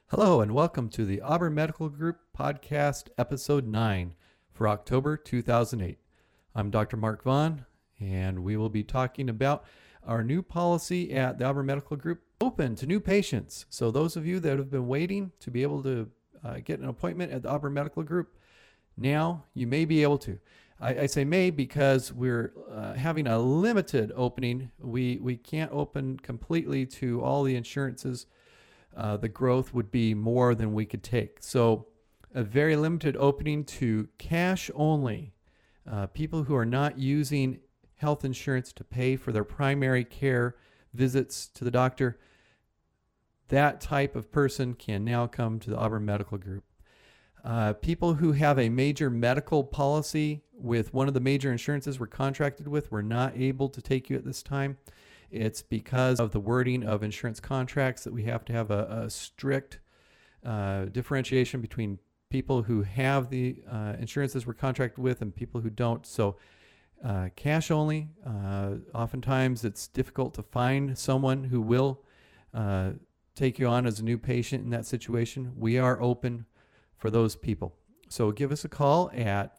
Hello, and welcome to the Auburn Medical Group podcast, episode 9 for October 2008. I'm Dr. Mark Vaughn, and we will be talking about our new policy at the Auburn Medical Group, open to new patients. So those of you that have been waiting to be able to get an appointment at the Auburn Medical Group, now you may be able to. I say may because we're having a limited opening. We can't open completely to all the insurances. The growth would be more than we could take. So a very limited opening to cash only. People who are not using health insurance to pay for their primary care visits to the doctor, that type of person can now come to the Auburn Medical Group. People who have a major medical policy with one of the major insurances we're contracted with, we're not able to take you at this time. It's because of the wording of insurance contracts that we have to have a strict differentiation between people who have the insurances we're contracted with and people who don't. So cash only, oftentimes it's difficult to find someone who will take you on as a new patient in that situation. We are open for those people. So give us a call at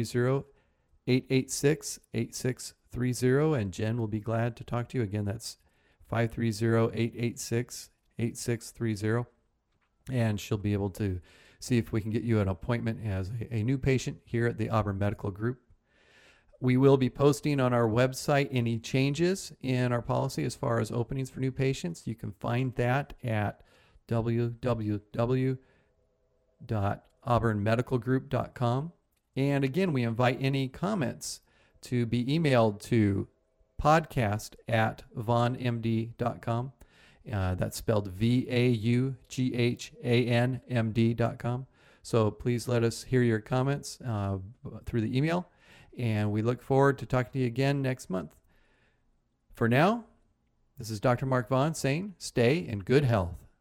530-886-8630, and Jen will be glad to talk to you. Again, that's 530-886-8630, and she'll be able to see if we can get you an appointment as a new patient here at the Auburn Medical Group. We will be posting on our website any changes in our policy as far as openings for new patients. You can find that at www.auburnmedicalgroup.com. And again, we invite any comments to be emailed to podcast@vaughnmd.com. That's spelled VAUGHANMD.com. So please let us hear your comments through the email, and we look forward to talking to you again next month. For now, this is Dr. Mark Vaughn saying stay in good health.